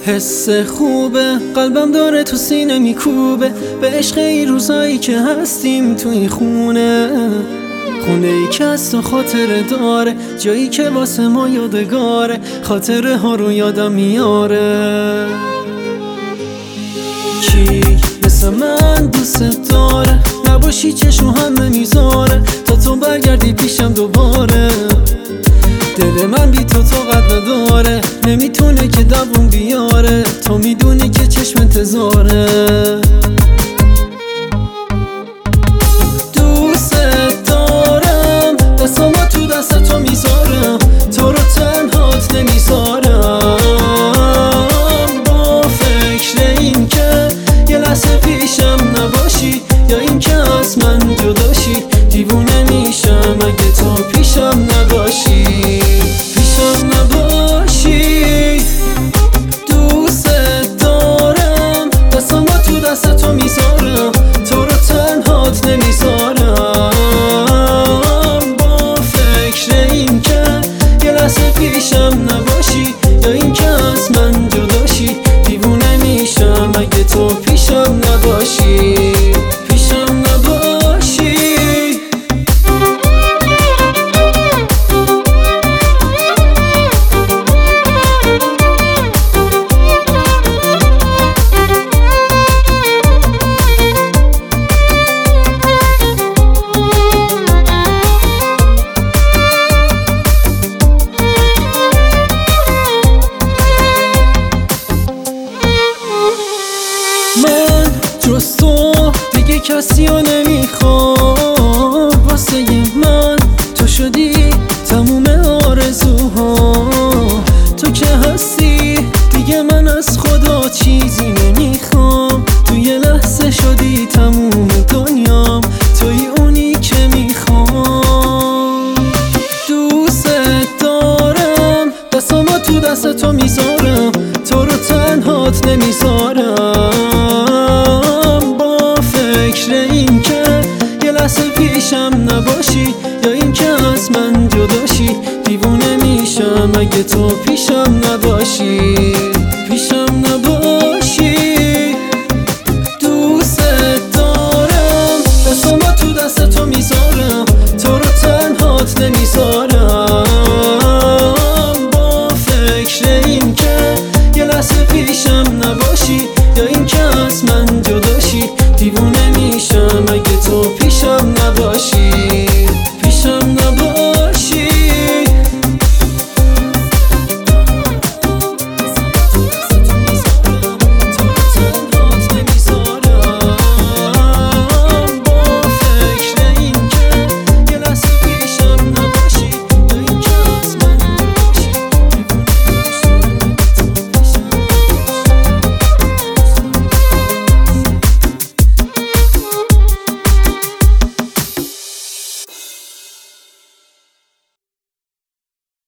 حس خوبه قلبم داره تو سینه میکوبه به عشق این روزایی که هستیم تو این خونه ای که از تو خاطره داره، جایی که واسه ما یادگاره، خاطره ها رو یادم میاره. کی مثل من دوست داره نباشی چشم همه میذاره تا تو برگردی پیشم دوباره. دل من بی تو طاقت نداره، نمیتونه که دووم بیاره، تو میدونی که چشم انتظاره. دوست دارم دستامو تو دست تو میذارم، تو رو تنهات نمیذارم. با فکر این که یه لحظه پیشم نباشی یا این که از من جداشی، دیوونه میشم اگه تو پیشم نباشی. دوست دارم دستامو تو دست تو میذارم، تو رو تنهات نمیذارم. با فکر این که یه لحظه پیشم نباشی یا این که از من جداشی، دیوونه میشم اگه تو پیشم نباشی. من جز تو دیگه کسی رو نمیخوام، واسه من تو شدی تموم آرزوها. تو که هستی دیگه من از خدا چیزی نمیخوام، تو یه لحظه شدی تموم دنیام، توی اونی که میخوام. دوست دارم دستامو تو دست تو میذارم، تو رو تنهات نمیذارم. این که یه لحظه پیشم نباشی یا این که از من جداشی، دیوونه میشم اگه تو پیشم نباشی. دوست دارم دستامو تو دست تو میذارم،